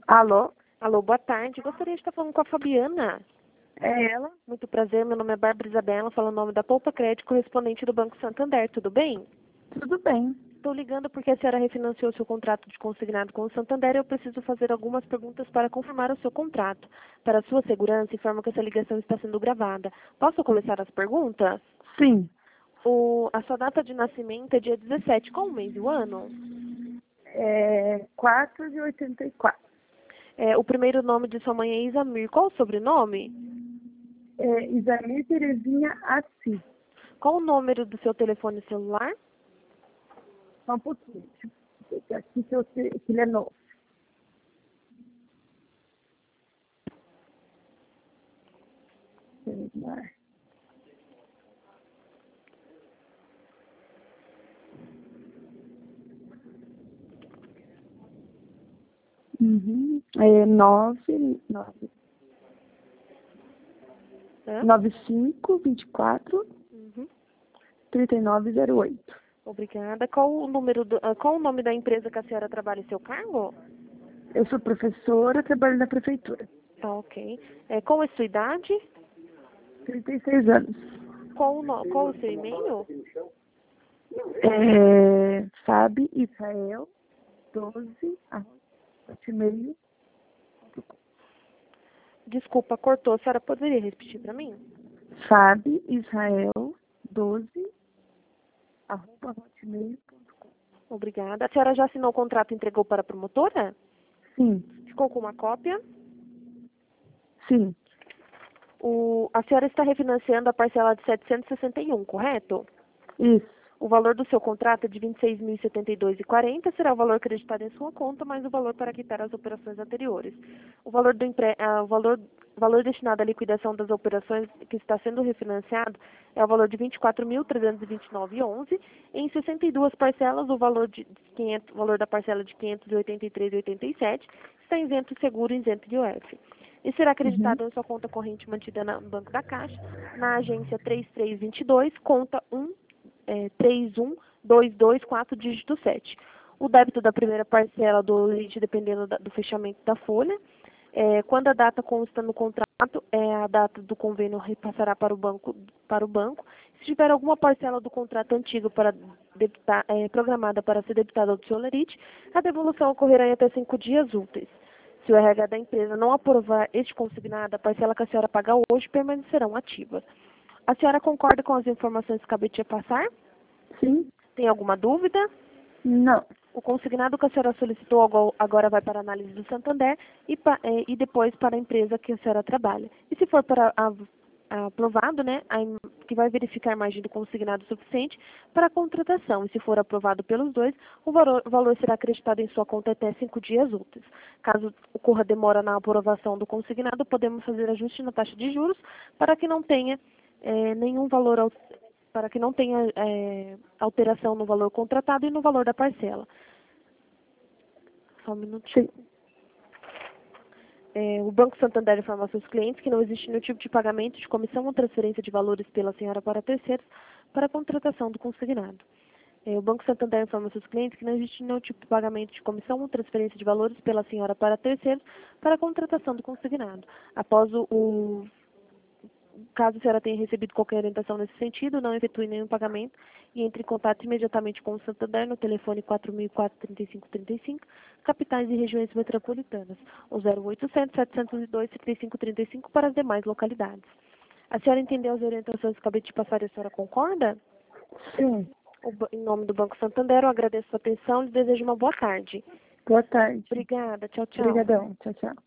Alô? Alô, boa tarde. Gostaria de estar falando com a Fabiana. É ela? Muito prazer, meu nome é Bárbara Isabela, falo o nome da Poupa Crédito, correspondente do Banco Santander, tudo bem? Tudo bem. Estou ligando porque a senhora refinanciou seu contrato de consignado com o Santander e eu preciso fazer algumas perguntas para confirmar o seu contrato. Para sua segurança, informo que essa ligação está sendo gravada. Posso começar as perguntas? Sim. A sua data de nascimento é dia 17, qual o mês e o ano? 4 de 84. O primeiro nome de sua mãe é Isamir, qual o sobrenome? Isamir Terezinha Assis. Qual o número do seu telefone celular? Só um pouquinho. Deixa eu ver aqui que ele é novo. Celular. Uhum. 95 24 Uhum. 3908. Obrigada. Qual o nome da empresa que a senhora trabalha em seu cargo? Eu sou professora, trabalho na prefeitura. Tá, ok. Qual é a sua idade? 36 anos. Qual o seu e-mail? Sabe Israel 12 hotmail. Desculpa, cortou. A senhora poderia repetir para mim? Sabe Israel 12 hotmail.com. Obrigada. A senhora já assinou o contrato e entregou para a promotora? Sim, Ficou com uma cópia? sim, A senhora está refinanciando a parcela de 761, correto? isso. O valor do seu contrato é de R$ 26.072,40, será o valor acreditado em sua conta, mais o valor para quitar as operações anteriores. O valor destinado à liquidação das operações que está sendo refinanciado é o valor de R$ 24.329,11. Em 62 parcelas, o valor da parcela de R$ 583,87 está isento de seguro e isento de IOF. E será acreditado em sua conta corrente mantida no Banco da Caixa, na agência 3322, conta 31224, dígito 7. O débito da primeira parcela do leite, dependendo do fechamento da folha. Quando a data consta no contrato, a data do convênio repassará para o banco. Se tiver alguma parcela do contrato antigo programada para ser debitada ao seu lerite, a devolução ocorrerá em até 5 dias úteis. Se o RH da empresa não aprovar este consignado, a parcela que a senhora paga hoje permanecerão ativas. A senhora concorda com as informações que acabei de passar? Sim, Tem alguma dúvida? não. O consignado que a senhora solicitou agora vai para a análise do Santander e depois para a empresa que a senhora trabalha. E se for aprovado, né, que vai verificar a margem do consignado suficiente para a contratação. E se for aprovado pelos dois, o valor será acreditado em sua conta até 5 dias úteis. Caso ocorra demora na aprovação do consignado, podemos fazer ajuste na taxa de juros para que não tenha nenhum valor para que não tenha alteração no valor contratado e no valor da parcela. Só um minutinho. Sim. O Banco Santander informa aos seus clientes que não existe nenhum tipo de pagamento de comissão ou transferência de valores pela senhora para terceiros para a contratação do consignado. O Banco Santander informa aos seus clientes que não existe nenhum tipo de pagamento de comissão ou transferência de valores pela senhora para terceiros para a contratação do consignado. Após caso a senhora tenha recebido qualquer orientação nesse sentido, não efetue nenhum pagamento e entre em contato imediatamente com o Santander no telefone 4004-3535, capitais e regiões metropolitanas, ou 0800-702-3535 para as demais localidades. A senhora entendeu as orientações que acabei de passar e a senhora concorda? Sim. Em nome do Banco Santander, eu agradeço a sua atenção e desejo uma boa tarde. Boa tarde. Obrigada. Tchau, tchau. Obrigadão. Tchau, tchau.